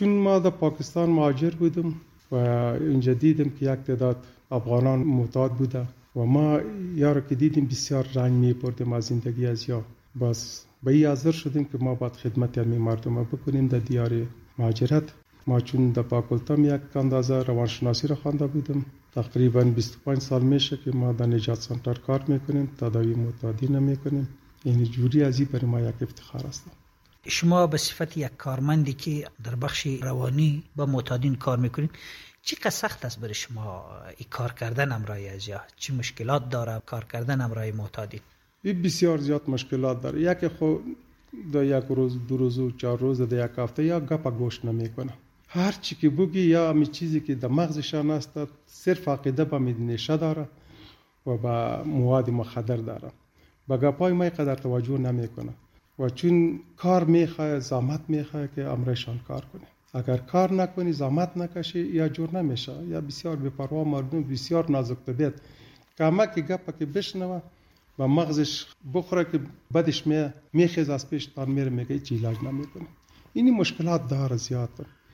چون ما در پاکستان مهاجر بودم و اینجا دیدم که یک تعداد افغانان معتاد بوده و ما یارو که دیدیم بسیار رنج می‌بردیم از زندگی از یا باز به این حاضر شدیم که ما باید خدمت همین مردم بکنیم در دیار مهاجرت. ما چون در پاکلتم یک اندازه روانشناسی را خوانده بودم، تقریبا 25 سال میشه که ما در نجات سنتر کار میکنیم، تداوی معتادین میکنیم. این جوری از این برای ما یک افتخار است. شما به صفت یک کارمندی که در بخش روانی با معتادین کار میکنید، چقدر سخت است برای شما این کار کردن همراه ازیا؟ چه مشکلات داره کار کردن همراه معتادین؟ این بسیار زیاد مشکلات داره. یکی خود در یک روز، دو روز و 4 روز در یک هفته یا گپ گوش نمیکنه. هر چی که بگی یا همی چیزی که در مغزشان است صرف عقیده به نشه داره و به مواد مخدر داره. به گپای ما قدر توجه نمیکنه و چون کار میخواه، زحمت میخواه که امرشان کار کنه. اگر کار نکنی، زحمت نکشی، یا جور نمیشه. یا بسیار بی‌پروا مردم، بسیار نازک طبیعت کمک گپ که بشنوه و مغزش بخوره که بعدش میخیز از پیش تان میگه چی علاج نمیکنه. اینی مشکلات داره زیاد.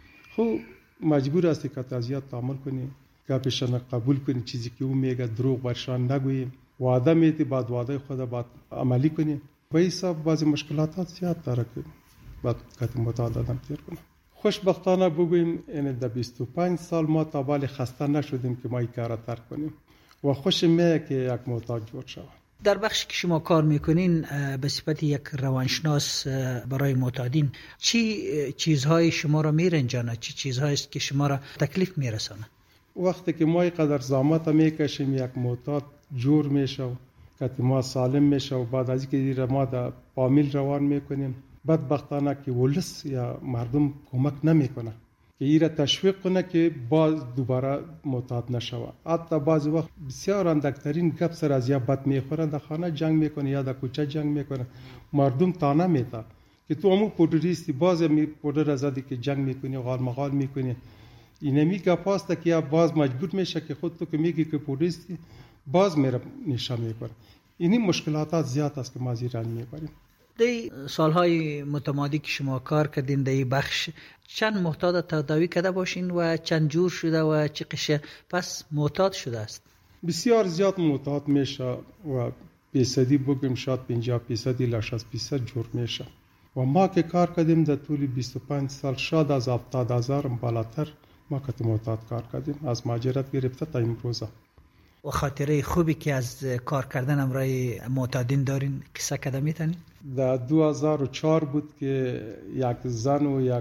خب مجبور هستی که تازیات تعامل کنی، گپشان قبول کنی، چیزی که او میگه دروغ برشان نگویی، وعده میدی بعد وعده خود بعد عملی کنی. به حساب بعضی مشکلات زیاد داره که بعد کتی معتاد آدم تیر کنه. خوشبختانه بگوییم این در 25 سال ما تا بالی خسته نشدیم که ما این کار را ترک کنیم و خوش میه که یک معتاد جور شود. در بخشی که شما کار میکنین به صفت یک روانشناس برای معتادین، چی چیزهای شما را میرنجانه؟ چی چیزهایی است که شما را تکلیف میرسانه؟ وقتی که ما اینقدر زحمت میکشیم یک معتاد جور میشه، که ما سالم میشه و بعد از اینکه ما در فامیل روان میکنیم، بدبختانه که ولس یا مردم کمک نمیکنه که ایره تشویق کنه که باز دوباره معتاد نشوه. حتی بعضی وقت بسیار اندکترین گپ سر از یا بد میخوره، در خانه جنگ میکنه یا در کوچه جنگ میکنه، مردم تانه میتا که تو همون پودریستی، باز می پودر ازادی که جنگ میکنی، غال مغال میکنی. اینمی گپ هست که یا باز مجبور میشه که خود تو که میگی که پودریستی باز میره نشا میکنه. اینی مشکلات زیاد است که ما زیر رنج میبریم. دی سالهای متمادی که شما کار کردین در این بخش، چند معتاد تداوی کرده باشین و چند جور شده و چه قشه پس معتاد شده است؟ بسیار زیاد معتاد میشه و فیصدی بگیم شاید 50% الی 60% جور میشه. و ما که کار کردیم در طول 25 سال شاید از 70,000 بالاتر ما که معتاد کار کردیم، از مهاجرت گرفته تا امروزه. و خاطره خوبی که از کار کردن همراه معتادین دارین کیسه کده میتونین؟ در 2004 بود که یک زن و یک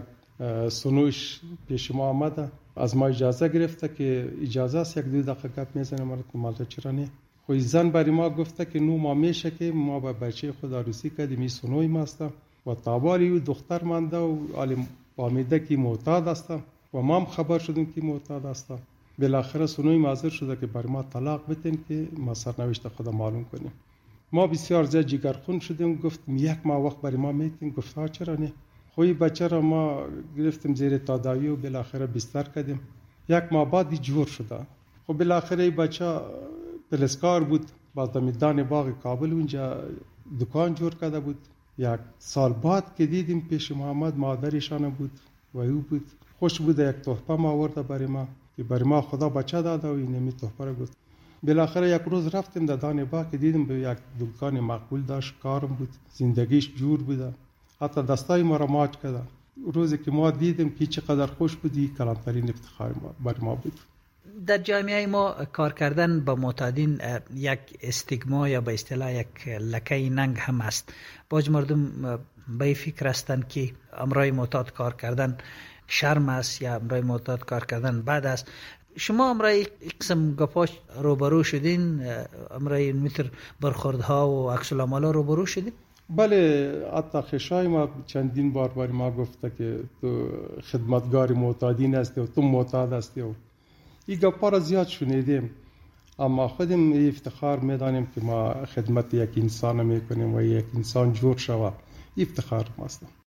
سنوش پیش ما آمده، از ما اجازه گرفته که اجازه است 1-2 دقیقه گپ میزنه. مرد مالتا چرا نه؟ خو زن برای ما گفته که نو ما میشه که ما با بچه خود عروسی کردیم، این سنوی ما است و تاباری و دختر مانده و عالم فهمیده که معتاد است و ما هم خبر شدیم که معتاد است. بالاخره سنوی حاضر شده که برای ما طلاق بتین که ما سرنوشت خود معلوم کنیم. ما بسیار زیاد جگرخون شدیم، گفتیم 1 ماه وقت برای ما میتین. گفت ها چرا نه؟ خوی بچه را ما گرفتیم زیر تداوی و بالاخره بستر کردیم. 1 ماه بعد جور شده. خب بالاخره این بچه پلسکار بود، باز در میدان باغ کابل اونجا دکان جور کرده بود. 1 سال بعد که دیدیم پیش محمد مادرشان بود و او بود. خوش بود، یک تحفه ما آورده برای ما که برای ما خدا بچه داده و اینمی تحفه را گفت. بالاخره 1 روز رفتیم در دان باغ که دیدیم به یک دکان مقبول داشت، کارم بود، زندگیش جور بوده، حتی دستای ما را ماچ کرده. روزی که ما دیدیم که چقدر خوش بودی، کلانترین افتخار برای ما بود. در جامعه ما کار کردن با معتادین یک استیگما یا به اصطلاح یک لکه ننگ هم است. باج مردم به فکر هستند که امرای معتاد کار کردن شرم است یا امرای معتاد کار کردن بد است. شما امرای قسم گپاش روبرو شدین؟ امرای متر برخوردها و عکس العمل‌ها روبرو شدین؟ بله، حتی خشای ما چندین بار برای ما گفته که تو خدمتگار معتادین هستی و تو معتاد هستی و این گپا را زیاد شنیدیم، اما خودم افتخار میدانیم که ما خدمت یک انسان میکنیم و یک انسان جور شود. افتخار ماست.